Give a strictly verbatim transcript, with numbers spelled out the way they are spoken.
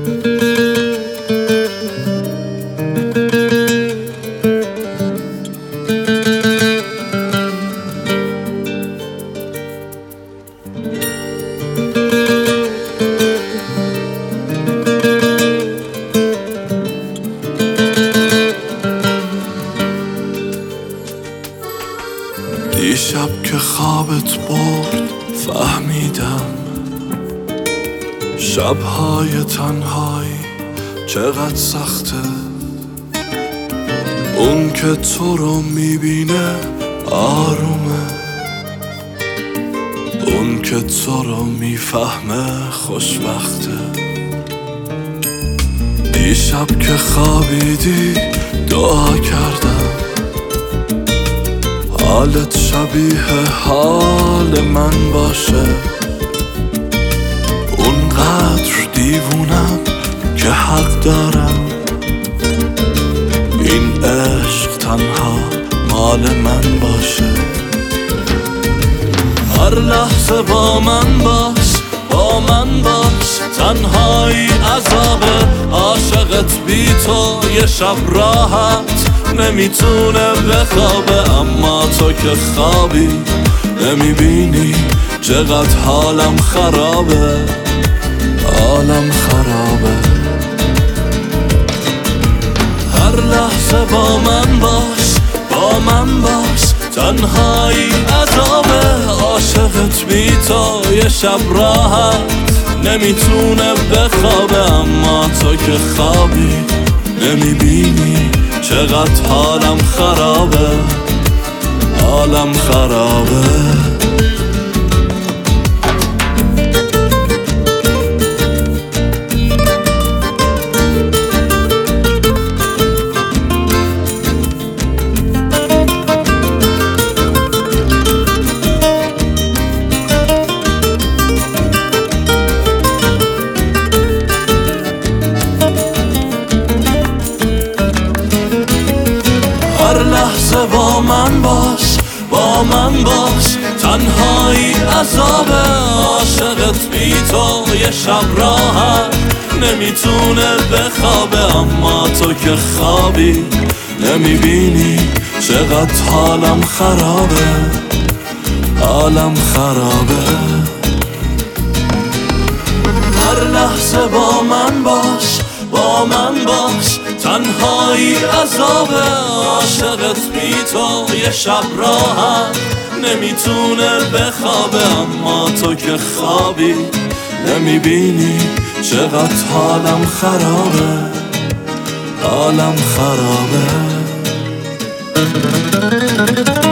دیشب که خوابت برد فهمیدم شبهای تنهایی چقدر سخته. اون که تو رو میبینه آرومه، اون که تو رو میفهمه خوشبخته. دیشب که خوابیدی دعا کردم حالت شبیه حال من باشه. اونقدر دیوونم که حق دارم این عشق تنها مال من باشه. هر لحظه با من باش، با من باش، تنهایی عذابه. عاشقت بی تو یه شب راحت نمیتونه بخوابه. اما تو که خوابی نمیبینی چقدر حالم خرابه، حالم خرابه. هر لحظه با من باش، با من باش، تنهایی عذابه. عاشقت بی تو یه شب راحت نمیتونه بخوابه. اما تو که خوابی نمیبینی چقدر حالم خرابه، حالم خرابه. هر لحظه با من باش، با من باش، تنهایی عذابه. عاشقت بی تو یه شب راحت نمیتونه بخوابه. اما تو که خوابی نمیبینی چقدر حالم خرابه، حالم خرابه. هر لحظه با من باش، با من باش، تنهایی عذابه. عاشقت بی تو یه شب راحت نمیتونه بخوابه. اما تو که خوابی نمیبینی چقدر حالم خرابه، حالم خرابه.